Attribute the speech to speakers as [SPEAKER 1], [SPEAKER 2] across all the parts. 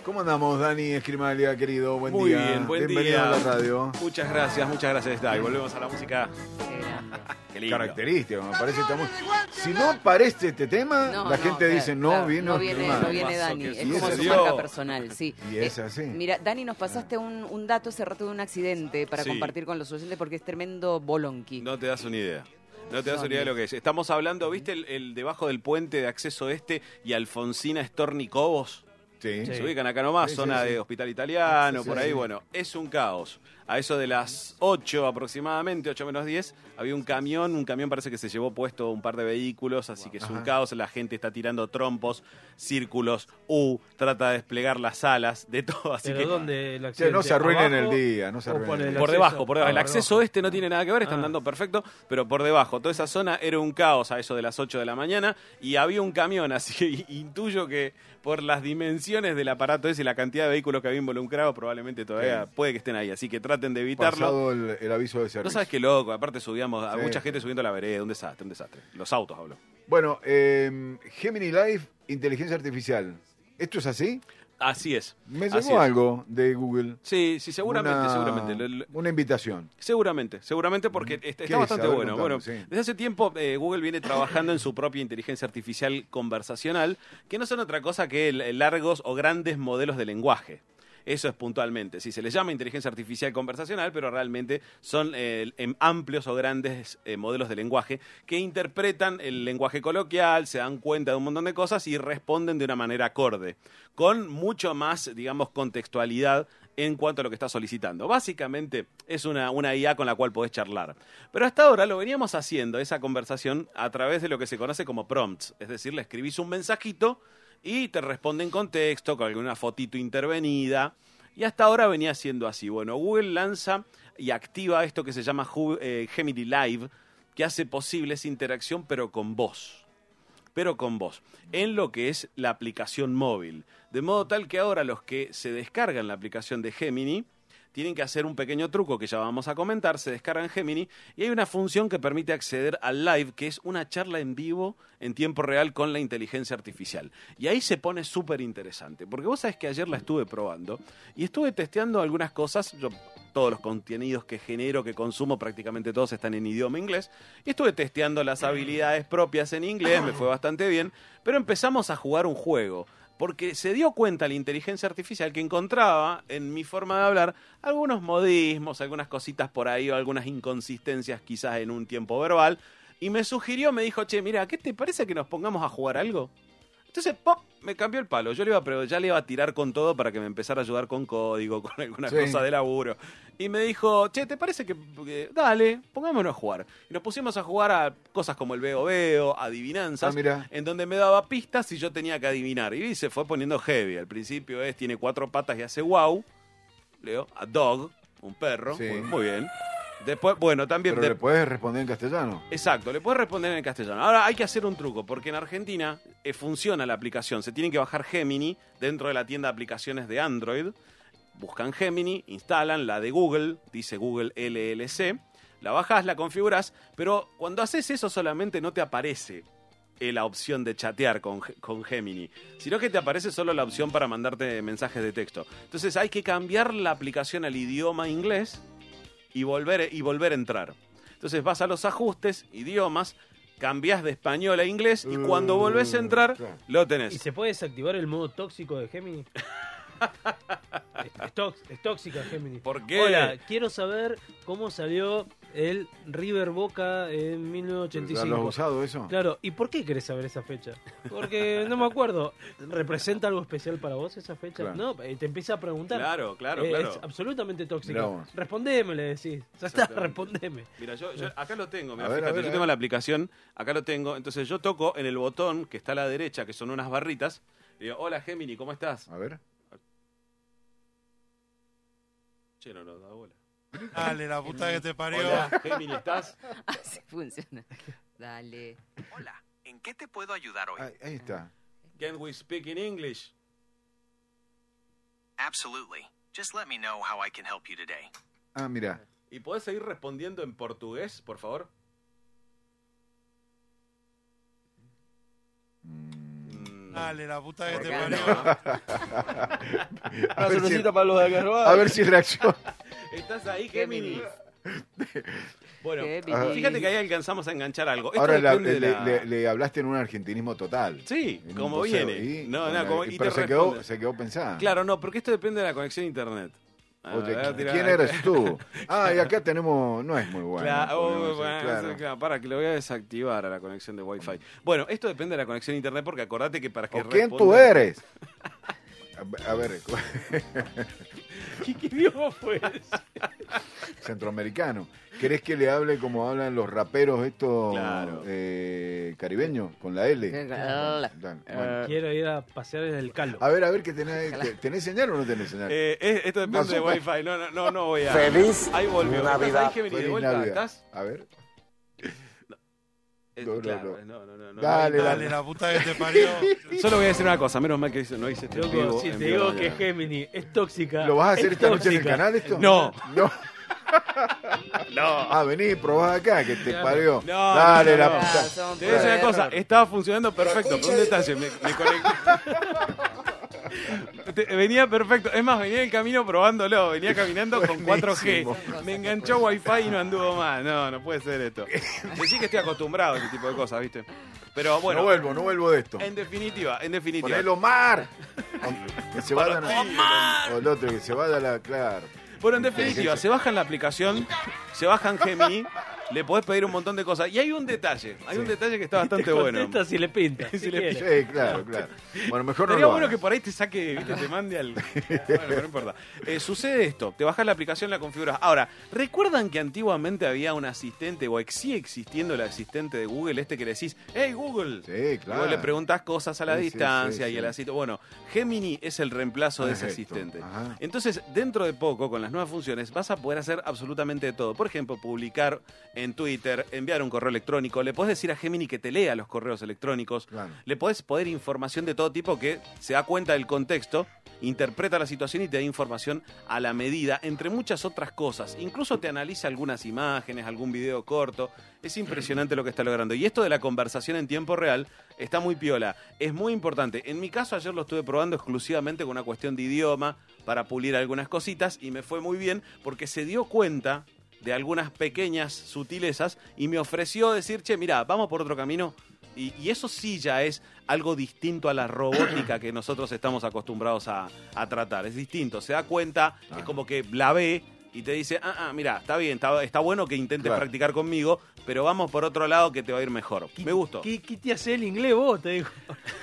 [SPEAKER 1] ¿Cómo andamos, Dani Escrimalia, querido? Buen
[SPEAKER 2] Muy
[SPEAKER 1] día.
[SPEAKER 2] bien, buen
[SPEAKER 1] Bienvenido
[SPEAKER 2] día.
[SPEAKER 1] a la radio.
[SPEAKER 2] Muchas gracias, está. Y volvemos a la música.
[SPEAKER 3] Qué grande.
[SPEAKER 2] Qué lindo.
[SPEAKER 1] Característica, me parece. Si no aparece este tema, la gente dice, no vino
[SPEAKER 3] no viene Dani, es
[SPEAKER 1] Y
[SPEAKER 3] como
[SPEAKER 1] es
[SPEAKER 3] su
[SPEAKER 1] así.
[SPEAKER 3] marca personal, sí.
[SPEAKER 1] Y es así.
[SPEAKER 3] Mira, Dani, nos pasaste un dato hace rato de un accidente para
[SPEAKER 2] Sí.
[SPEAKER 3] compartir con los oyentes porque es tremendo bolonqui.
[SPEAKER 2] No te das una idea. No te das una idea de lo que es. Estamos hablando, ¿viste el debajo del puente de acceso este y Alfonsina Storni Cobos?
[SPEAKER 1] Sí.
[SPEAKER 2] Se ubican acá nomás,
[SPEAKER 1] Sí,
[SPEAKER 2] zona
[SPEAKER 1] sí, sí.
[SPEAKER 2] de Hospital Italiano,
[SPEAKER 1] Sí,
[SPEAKER 2] por
[SPEAKER 1] sí,
[SPEAKER 2] ahí,
[SPEAKER 1] sí.
[SPEAKER 2] bueno, es un caos. A eso de las 8 aproximadamente, 8 menos 10, había un camión parece que se llevó puesto un par de vehículos, así que es un
[SPEAKER 1] Ajá.
[SPEAKER 2] caos, la gente está tirando trompos, círculos, trata de desplegar las alas, de todo, así
[SPEAKER 4] ¿Pero
[SPEAKER 2] que...
[SPEAKER 4] dónde el
[SPEAKER 1] Che,
[SPEAKER 4] accidente?
[SPEAKER 1] no se arruinen
[SPEAKER 4] ¿Abajo
[SPEAKER 1] el día, no se
[SPEAKER 4] o
[SPEAKER 1] arruinen
[SPEAKER 4] por
[SPEAKER 1] el
[SPEAKER 4] el
[SPEAKER 1] día.
[SPEAKER 2] Por
[SPEAKER 4] acceso?
[SPEAKER 2] debajo, por debajo. El
[SPEAKER 4] por
[SPEAKER 2] acceso
[SPEAKER 4] debajo.
[SPEAKER 2] este no tiene nada que ver, están dando perfecto, pero por debajo. Toda esa zona era un caos a eso de las 8 de la mañana y había un camión, así que intuyo que por las dimensiones del aparato ese y la cantidad de vehículos que había involucrado, probablemente todavía puede que estén ahí. Así que traten de evitarlo.
[SPEAKER 1] Pasado el aviso de servicio.
[SPEAKER 2] No sabes qué loco, aparte subíamos a
[SPEAKER 1] Sí.
[SPEAKER 2] mucha gente subiendo a la vereda, un desastre, un desastre. Los autos hablo.
[SPEAKER 1] Bueno, Gemini Live, inteligencia artificial. ¿Esto es así?
[SPEAKER 2] Así es.
[SPEAKER 1] Me
[SPEAKER 2] así
[SPEAKER 1] llegó
[SPEAKER 2] es.
[SPEAKER 1] algo de Google.
[SPEAKER 2] Sí, seguramente,
[SPEAKER 1] Una-
[SPEAKER 2] seguramente.
[SPEAKER 1] Una invitación.
[SPEAKER 2] Seguramente porque está
[SPEAKER 1] ¿Qué es?
[SPEAKER 2] bastante
[SPEAKER 1] A ver,
[SPEAKER 2] bueno.
[SPEAKER 1] contame,
[SPEAKER 2] Bueno,
[SPEAKER 1] sí.
[SPEAKER 2] desde hace tiempo Google viene trabajando en su propia inteligencia artificial conversacional, que no son otra cosa que largos o grandes modelos de lenguaje. Eso es puntualmente. Sí, se les llama inteligencia artificial conversacional, pero realmente son amplios o grandes modelos de lenguaje que interpretan el lenguaje coloquial, se dan cuenta de un montón de cosas y responden de una manera acorde, con mucho más, digamos, contextualidad en cuanto a lo que está solicitando. Básicamente es una IA con la cual podés charlar. Pero hasta ahora lo veníamos haciendo, esa conversación, a través de lo que se conoce como prompts. Es decir, le escribís un mensajito y te responde en contexto, con alguna fotito intervenida. Y hasta ahora venía siendo así. Bueno, Google lanza y activa esto que se llama Gemini Live, que hace posible esa interacción, pero con voz. En lo que es la aplicación móvil. De modo tal que ahora los que se descargan la aplicación de Gemini tienen que hacer un pequeño truco que ya vamos a comentar, se descargan Gemini y hay una función que permite acceder al live, que es una charla en vivo en tiempo real con la inteligencia artificial. Y ahí se pone súper interesante, porque vos sabés que ayer la estuve probando y estuve testeando algunas cosas. Todos los contenidos que genero, que consumo, prácticamente todos están en idioma inglés. Y estuve testeando las habilidades propias en inglés, me fue bastante bien, pero empezamos a jugar un juego. Porque se dio cuenta la inteligencia artificial que encontraba en mi forma de hablar algunos modismos, algunas cositas por ahí o algunas inconsistencias quizás en un tiempo verbal. Y me sugirió, me dijo, che, mira, ¿qué te parece que nos pongamos a jugar algo? Entonces, ¡pop!, me cambió el palo. Yo ya le iba a tirar con todo para que me empezara a ayudar con código, con alguna
[SPEAKER 1] Sí.
[SPEAKER 2] cosa de laburo. Y me dijo, che, ¿te parece que dale, pongámonos a jugar? Y nos pusimos a jugar a cosas como el Veo Veo, adivinanzas,
[SPEAKER 1] Mira.
[SPEAKER 2] en donde me daba pistas y yo tenía que adivinar. Y se fue poniendo heavy. Al principio tiene 4 patas y hace wow. Leo, a dog, un perro.
[SPEAKER 1] Sí.
[SPEAKER 2] Muy bien. Después, bueno, también...
[SPEAKER 1] Pero le puedes responder en castellano.
[SPEAKER 2] Exacto, le puedes responder en castellano. Ahora hay que hacer un truco, porque en Argentina funciona la aplicación. Se tienen que bajar Gemini dentro de la tienda de aplicaciones de Android. Buscan Gemini, instalan la de Google, dice Google LLC. La bajás, la configurás, pero cuando haces eso solamente no te aparece la opción de chatear con Gemini, sino que te aparece solo la opción para mandarte mensajes de texto. Entonces hay que cambiar la aplicación al idioma inglés y volver a entrar. Entonces vas a los ajustes, idiomas, cambias de español a inglés y cuando volvés a entrar,
[SPEAKER 1] claro.
[SPEAKER 2] lo
[SPEAKER 4] ¿Y
[SPEAKER 2] tenés.
[SPEAKER 4] se puede desactivar el modo tóxico de Gemini? Es tóxica Gemini.
[SPEAKER 2] ¿Por qué?
[SPEAKER 4] Hola, quiero saber cómo salió el River Boca en
[SPEAKER 1] ¿Ya lo has
[SPEAKER 4] 1985.
[SPEAKER 1] usado eso?
[SPEAKER 4] Claro, ¿y por qué querés saber esa fecha? Porque no me acuerdo. ¿Representa algo especial para vos esa fecha?
[SPEAKER 1] Claro.
[SPEAKER 4] No, te empieza a preguntar.
[SPEAKER 2] Claro.
[SPEAKER 4] Es absolutamente
[SPEAKER 1] Mirá
[SPEAKER 4] tóxico.
[SPEAKER 1] vos.
[SPEAKER 4] Respondeme, le decís. Ya está,
[SPEAKER 2] Exactamente.
[SPEAKER 4] respondeme.
[SPEAKER 2] Mira, yo acá lo tengo, mira,
[SPEAKER 1] A ver,
[SPEAKER 2] fíjate,
[SPEAKER 1] a ver,
[SPEAKER 2] yo
[SPEAKER 1] a
[SPEAKER 2] tengo
[SPEAKER 1] ver.
[SPEAKER 2] la aplicación, acá lo tengo, entonces yo toco en el botón que está a la derecha, que son unas barritas, y digo, hola Gemini, ¿cómo estás?
[SPEAKER 1] A ver.
[SPEAKER 2] Che, no da bola.
[SPEAKER 5] Dale, la puta que te parió.
[SPEAKER 2] Hola, Gemini, ¿estás?
[SPEAKER 3] Así funciona. Dale.
[SPEAKER 6] Hola, ¿en qué te puedo ayudar hoy?
[SPEAKER 1] Ahí está.
[SPEAKER 2] Can we speak in English?
[SPEAKER 6] Absolutely. Just let me know how I can help you today.
[SPEAKER 1] Ah, mira.
[SPEAKER 2] ¿Y podés seguir respondiendo en portugués, por favor?
[SPEAKER 5] Dale, la puta que te parió.
[SPEAKER 1] A ver si-
[SPEAKER 4] para los de acá.
[SPEAKER 1] a ver si reacciona.
[SPEAKER 2] ¿Estás ahí, Gemini? Bueno,
[SPEAKER 3] Gemini.
[SPEAKER 2] fíjate que ahí alcanzamos a enganchar algo. Esto
[SPEAKER 1] Ahora
[SPEAKER 2] depende de la...
[SPEAKER 1] le hablaste en un argentinismo total.
[SPEAKER 2] Sí,
[SPEAKER 1] En un
[SPEAKER 2] como
[SPEAKER 1] poseo,
[SPEAKER 2] viene.
[SPEAKER 1] y-
[SPEAKER 2] No,
[SPEAKER 1] bueno,
[SPEAKER 2] como, y
[SPEAKER 1] pero
[SPEAKER 2] te
[SPEAKER 1] se quedó
[SPEAKER 2] responde.
[SPEAKER 1] pensando.
[SPEAKER 2] Claro, no, porque esto depende de la conexión a internet. A
[SPEAKER 1] Oye,
[SPEAKER 2] ver, tira-
[SPEAKER 1] ¿quién eres tú? Ah, y acá tenemos... No es muy bueno.
[SPEAKER 2] Claro,
[SPEAKER 1] podemos
[SPEAKER 2] bueno,
[SPEAKER 1] decir, claro.
[SPEAKER 2] claro, para que lo voy a desactivar a la conexión de Wi-Fi. Bueno, esto depende de la conexión a internet porque acordate que para que
[SPEAKER 1] ¿O quién
[SPEAKER 2] responda-
[SPEAKER 1] tú eres? A ver,
[SPEAKER 4] ¿Qué idioma fue ese?
[SPEAKER 1] centroamericano. ¿Querés que le hable como hablan los raperos estos
[SPEAKER 2] Claro.
[SPEAKER 1] caribeños? Con la L. Bueno.
[SPEAKER 4] Quiero ir a pasear en el Calo.
[SPEAKER 1] A ver qué tenés. ¿Tenés señal o no tenés señal?
[SPEAKER 2] Esto depende de
[SPEAKER 1] Azúcar.
[SPEAKER 2] Wi-Fi. No voy a...
[SPEAKER 7] Feliz
[SPEAKER 2] Ahí volvió. ¿Estás
[SPEAKER 7] Navidad.
[SPEAKER 2] ahí, Gemini, de
[SPEAKER 1] Feliz
[SPEAKER 2] vuelta?
[SPEAKER 1] Navidad.
[SPEAKER 2] ¿Estás?
[SPEAKER 1] A ver.
[SPEAKER 2] Claro,
[SPEAKER 1] No.
[SPEAKER 2] no.
[SPEAKER 1] Dale,
[SPEAKER 5] Dale, la puta que te parió.
[SPEAKER 2] Solo voy a decir una cosa, menos mal que no hice este en vivo,
[SPEAKER 4] Loco, si
[SPEAKER 2] en
[SPEAKER 4] te
[SPEAKER 2] vivo
[SPEAKER 4] digo
[SPEAKER 2] no
[SPEAKER 4] que
[SPEAKER 2] ya.
[SPEAKER 4] Gemini es tóxica.
[SPEAKER 1] ¿Lo vas a hacer
[SPEAKER 4] es
[SPEAKER 1] esta noche en el
[SPEAKER 4] tóxica.
[SPEAKER 1] canal esto?
[SPEAKER 2] No.
[SPEAKER 1] No.
[SPEAKER 2] No.
[SPEAKER 1] Ah, vení, probá acá, que te
[SPEAKER 4] Claro.
[SPEAKER 1] parió.
[SPEAKER 2] No,
[SPEAKER 1] Dale,
[SPEAKER 2] no,
[SPEAKER 1] la
[SPEAKER 2] no.
[SPEAKER 1] puta.
[SPEAKER 3] Son
[SPEAKER 2] Te voy a decir una
[SPEAKER 3] perros.
[SPEAKER 2] cosa, estaba funcionando perfecto, pero un detalle, me conecté. Venía perfecto, es más, venía en el camino probándolo, venía caminando con 4G,
[SPEAKER 1] Buenísimo.
[SPEAKER 2] me enganchó Wi-Fi y no anduvo más, no puede ser esto. Decí que estoy acostumbrado a este tipo de cosas, ¿viste? Pero bueno,
[SPEAKER 1] No vuelvo de esto.
[SPEAKER 2] en definitiva.
[SPEAKER 1] Ponelo Omar. Que se vaya o el otro, que se vaya la... Claro.
[SPEAKER 2] Bueno, en definitiva, se bajan la aplicación, se bajan Gemini, le podés pedir un montón de cosas. Y hay un detalle, que está bastante bueno.
[SPEAKER 4] Contesta si le pinta.
[SPEAKER 2] Si
[SPEAKER 4] si
[SPEAKER 2] le
[SPEAKER 4] quiere.
[SPEAKER 1] Sí, claro. Bueno, mejor no
[SPEAKER 2] Sería
[SPEAKER 1] lo
[SPEAKER 2] bueno
[SPEAKER 1] hagas.
[SPEAKER 2] que por ahí te saque, ¿viste? Te mande al... Bueno, pero no importa. Sucede esto, te bajas la aplicación, la configuras. Ahora, ¿recuerdan que antiguamente había un asistente, o sigue existiendo el asistente de Google, que le decís, hey Google?
[SPEAKER 1] Sí,
[SPEAKER 2] Y
[SPEAKER 1] claro.
[SPEAKER 2] vos le preguntás cosas a la
[SPEAKER 1] Sí,
[SPEAKER 2] distancia
[SPEAKER 1] sí,
[SPEAKER 2] y
[SPEAKER 1] sí.
[SPEAKER 2] el asistente. Bueno, Gemini es el reemplazo de ese
[SPEAKER 1] Perfecto.
[SPEAKER 2] asistente.
[SPEAKER 1] Ajá.
[SPEAKER 2] Entonces, dentro de poco, con las nuevas funciones, vas a poder hacer absolutamente de todo. Por ejemplo, publicar en Twitter, enviar un correo electrónico. Le podés decir a Gemini que te lea los correos electrónicos.
[SPEAKER 1] Claro.
[SPEAKER 2] Le podés poner información de todo tipo que se da cuenta del contexto, interpreta la situación y te da información a la medida, entre muchas otras cosas. Incluso te analiza algunas imágenes, algún video corto. Es impresionante lo que está logrando. Y esto de la conversación en tiempo real está muy piola. Es muy importante. En mi caso, ayer lo estuve probando exclusivamente con una cuestión de idioma para pulir algunas cositas y me fue muy bien porque se dio cuenta de algunas pequeñas sutilezas y me ofreció decir, che, mira, vamos por otro camino. Y eso sí ya es algo distinto a la robótica que nosotros estamos acostumbrados a tratar. Es distinto, se da cuenta, es como que la ve y te dice, mira, está bien, está bueno que intentes
[SPEAKER 1] Claro.
[SPEAKER 2] practicar conmigo, pero vamos por otro lado que te va a ir mejor. Me gustó.
[SPEAKER 4] ¿Qué te hace el inglés vos? Te digo.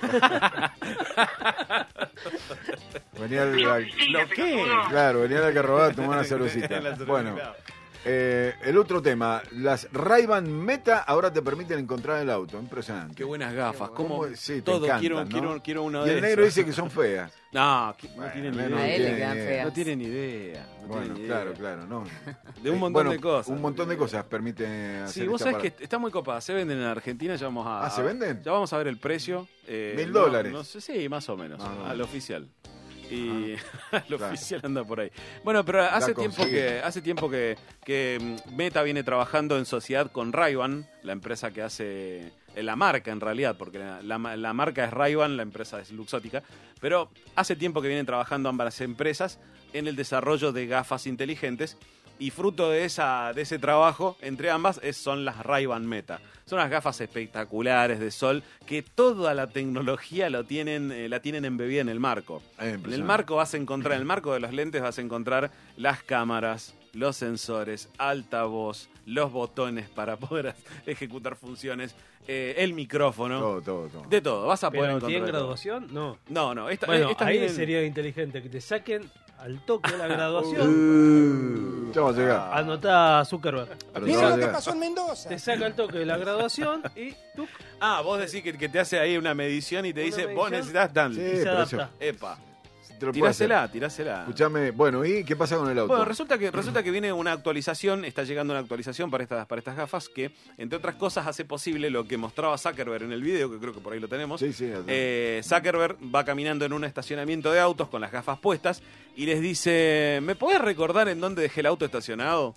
[SPEAKER 1] Venía
[SPEAKER 2] ¿Lo qué?
[SPEAKER 1] Claro, venía la carrobada a tomar una
[SPEAKER 2] En
[SPEAKER 1] cervecita.
[SPEAKER 2] la cerveza,
[SPEAKER 1] Bueno,
[SPEAKER 2] claro.
[SPEAKER 1] el otro tema. Las Ray-Ban Meta ahora te permiten encontrar el auto. Impresionante.
[SPEAKER 2] Qué buenas gafas, como
[SPEAKER 1] Sí, te
[SPEAKER 2] todo,
[SPEAKER 1] encantan, ¿no?
[SPEAKER 2] quiero uno
[SPEAKER 1] Y
[SPEAKER 2] de
[SPEAKER 1] el negro
[SPEAKER 2] esos.
[SPEAKER 1] dice que son feas.
[SPEAKER 2] No, no
[SPEAKER 1] Bueno,
[SPEAKER 2] tienen
[SPEAKER 1] el
[SPEAKER 2] ni
[SPEAKER 1] negro
[SPEAKER 3] A
[SPEAKER 2] idea.
[SPEAKER 3] él le
[SPEAKER 1] tiene
[SPEAKER 3] quedan
[SPEAKER 1] idea.
[SPEAKER 3] feas.
[SPEAKER 2] No tienen idea. No
[SPEAKER 1] Bueno,
[SPEAKER 2] tienen
[SPEAKER 1] claro,
[SPEAKER 2] idea.
[SPEAKER 1] claro, no.
[SPEAKER 2] De un montón
[SPEAKER 1] Bueno,
[SPEAKER 2] de cosas.
[SPEAKER 1] Un montón de cosas permite hacer
[SPEAKER 2] Sí, vos
[SPEAKER 1] esta
[SPEAKER 2] sabés que está muy copada. Se venden en Argentina, ya vamos a...
[SPEAKER 1] ¿se venden?
[SPEAKER 2] Ya vamos a ver el precio.
[SPEAKER 1] $1.000.
[SPEAKER 2] No sé, sí, más o menos.
[SPEAKER 1] Ah, no.
[SPEAKER 2] Al oficial. Y al
[SPEAKER 1] Claro.
[SPEAKER 2] oficial anda por ahí. Bueno, pero hace
[SPEAKER 1] conseguí.
[SPEAKER 2] tiempo que Meta viene trabajando en sociedad con Ray-Ban, la empresa que hace... la marca en realidad, porque la marca es Ray-Ban, la empresa es Luxottica, pero hace tiempo que vienen trabajando ambas empresas en el desarrollo de gafas inteligentes y fruto de ese trabajo entre ambas son las Ray-Ban Meta. Son unas gafas espectaculares de sol que toda la tecnología la tienen embebida en el marco. En el marco vas a encontrar, en el marco de los lentes vas a encontrar las cámaras, los sensores, altavoz, los botones para poder ejecutar funciones, el micrófono,
[SPEAKER 1] todo.
[SPEAKER 2] de todo. Vas a poder
[SPEAKER 4] ¿Pero
[SPEAKER 2] encontrar.
[SPEAKER 4] tienen
[SPEAKER 2] de todo.
[SPEAKER 4] graduación? No.
[SPEAKER 2] No, estas
[SPEAKER 4] Ahí
[SPEAKER 2] vienen-
[SPEAKER 4] sería inteligente que te saquen al toque la graduación.
[SPEAKER 1] Ya vamos a llegar.
[SPEAKER 4] Anotá Zuckerberg.
[SPEAKER 1] Pero
[SPEAKER 4] Te
[SPEAKER 1] ya
[SPEAKER 4] saca-
[SPEAKER 1] vamos a llegar.
[SPEAKER 7] pasó en Mendoza.
[SPEAKER 4] Te saca el toque de la graduación y tú
[SPEAKER 2] Vos decís que te hace ahí una medición y te
[SPEAKER 4] Una
[SPEAKER 2] dice,
[SPEAKER 4] medición.
[SPEAKER 2] vos necesitas tan.
[SPEAKER 1] Sí,
[SPEAKER 4] se
[SPEAKER 1] pero
[SPEAKER 4] adapta.
[SPEAKER 2] Epa.
[SPEAKER 1] te lo puedo hacer.
[SPEAKER 2] Tirásela.
[SPEAKER 1] Escuchame, bueno, ¿y qué pasa con el auto?
[SPEAKER 2] Bueno, resulta que viene una actualización, está llegando una actualización para estas gafas que, entre otras cosas, hace posible lo que mostraba Zuckerberg en el video, que creo que por ahí lo tenemos.
[SPEAKER 1] Sí, sí.
[SPEAKER 2] Zuckerberg va caminando en un estacionamiento de autos con las gafas puestas y les dice, ¿me podés recordar en dónde dejé el auto estacionado?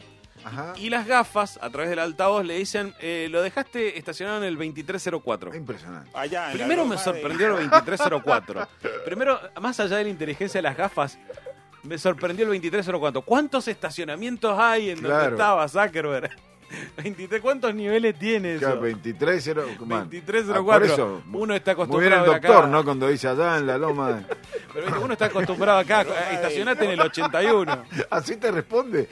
[SPEAKER 1] Ajá.
[SPEAKER 2] Y las gafas, a través del altavoz, le dicen, lo dejaste estacionado en el 2304.
[SPEAKER 1] Impresionante.
[SPEAKER 7] Allá en la
[SPEAKER 2] Primero me
[SPEAKER 7] Roma
[SPEAKER 2] sorprendió el 2304. Primero, más allá de la inteligencia de las gafas, me sorprendió el 2304. ¿Cuántos estacionamientos hay en donde
[SPEAKER 1] Claro.
[SPEAKER 2] estaba Zuckerberg? 23, ¿cuántos niveles tiene eso?
[SPEAKER 1] Claro, 2304.
[SPEAKER 2] 2304.
[SPEAKER 1] Por eso,
[SPEAKER 2] Uno está
[SPEAKER 1] muy bien
[SPEAKER 2] acostumbrado
[SPEAKER 1] el
[SPEAKER 2] a ver
[SPEAKER 1] doctor,
[SPEAKER 2] acá.
[SPEAKER 1] ¿no? Cuando dice allá en la loma.
[SPEAKER 2] Pero ¿viste? Uno está acostumbrado acá, estacionate en el 81.
[SPEAKER 1] Así te responde.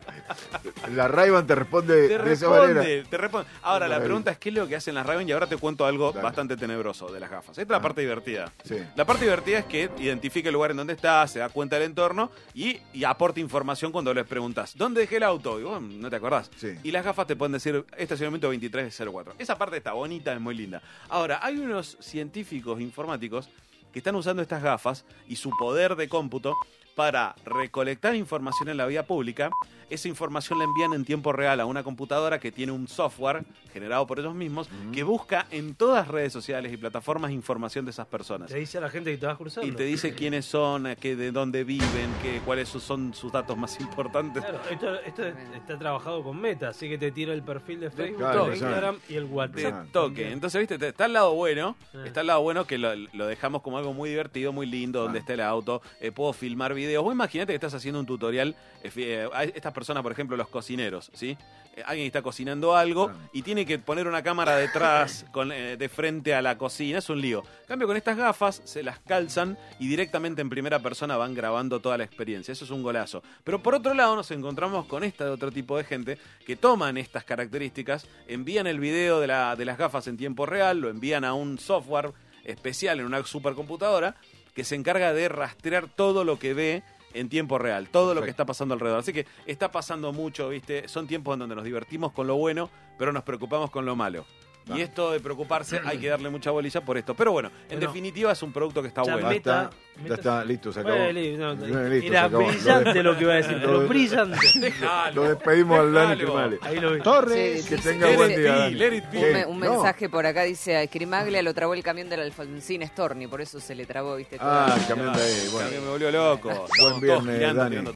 [SPEAKER 1] La Ray-Ban te responde
[SPEAKER 2] Te
[SPEAKER 1] de esa manera.
[SPEAKER 2] responde. Ahora, la pregunta es qué es lo que hacen las Ray-Ban y ahora te cuento algo
[SPEAKER 1] Dale.
[SPEAKER 2] bastante tenebroso de las gafas. Esta es la parte divertida.
[SPEAKER 1] Sí.
[SPEAKER 2] La parte divertida es que identifica el lugar en donde está, se da cuenta del entorno y aporta información cuando les preguntas, ¿dónde dejé el auto? Y vos no te acordás.
[SPEAKER 1] Sí.
[SPEAKER 2] Y las gafas te pueden decir estacionamiento 2304. Esa parte está bonita, es muy linda. Ahora, hay unos científicos informáticos que están usando estas gafas y su poder de cómputo para recolectar información en la vía pública. Esa información la envían en tiempo real a una computadora que tiene un software generado por ellos mismos que busca en todas las redes sociales y plataformas información de esas personas.
[SPEAKER 4] Te dice a la gente que te vas cruzando.
[SPEAKER 2] Y te dice quiénes son, de dónde viven, cuáles son sus datos más importantes.
[SPEAKER 4] Claro, esto está trabajado con Meta, así que te tira el perfil de Facebook,
[SPEAKER 1] Claro,
[SPEAKER 4] de Instagram y el
[SPEAKER 2] De
[SPEAKER 4] WhatsApp.
[SPEAKER 2] toque. Entonces, viste, está el lado bueno. Está el lado bueno que lo dejamos como algo muy divertido, muy lindo, donde está el auto. Puedo filmar videos. Vos imagínate que estás haciendo un tutorial. A estas personas, por ejemplo, los cocineros, ¿sí? Alguien está cocinando algo y tiene que poner una cámara detrás, de frente a la cocina. Es un lío. En cambio, con estas gafas se las calzan y directamente en primera persona van grabando toda la experiencia. Eso es un golazo. Pero por otro lado nos encontramos con de otro tipo de gente que toman estas características, envían el video de las gafas en tiempo real, lo envían a un software especial en una supercomputadora que se encarga de rastrear todo lo que ve en tiempo real, todo lo que está pasando alrededor. Así que está pasando mucho, ¿viste? Son tiempos en donde nos divertimos con lo bueno, pero nos preocupamos con lo malo. Y esto de preocuparse hay que darle mucha bolilla por esto. Pero bueno, en definitiva es un producto que está
[SPEAKER 4] Ya
[SPEAKER 2] bueno.
[SPEAKER 4] Meta-
[SPEAKER 1] Ya está, listo, se acabó.
[SPEAKER 4] Era
[SPEAKER 1] se acabó.
[SPEAKER 4] brillante lo que iba a decir, pero brillante.
[SPEAKER 1] Lo despedimos al Dani
[SPEAKER 2] Dejalo.
[SPEAKER 1] Crimale.
[SPEAKER 4] Ahí lo vi.
[SPEAKER 1] Torres,
[SPEAKER 3] Sí,
[SPEAKER 1] que
[SPEAKER 3] dice
[SPEAKER 1] tenga
[SPEAKER 3] que
[SPEAKER 1] buen
[SPEAKER 3] let
[SPEAKER 1] día.
[SPEAKER 2] it be,
[SPEAKER 1] Dani.
[SPEAKER 2] let it be.
[SPEAKER 1] ¿Qué?
[SPEAKER 3] Un
[SPEAKER 1] No.
[SPEAKER 3] mensaje por acá dice, a Crimaglia lo trabó el camión del Alfonsín Storni, por eso se le trabó, viste. todo.
[SPEAKER 1] Ah, el camión de ahí. Bueno,
[SPEAKER 2] Me volvió loco.
[SPEAKER 1] buen viernes, Dani.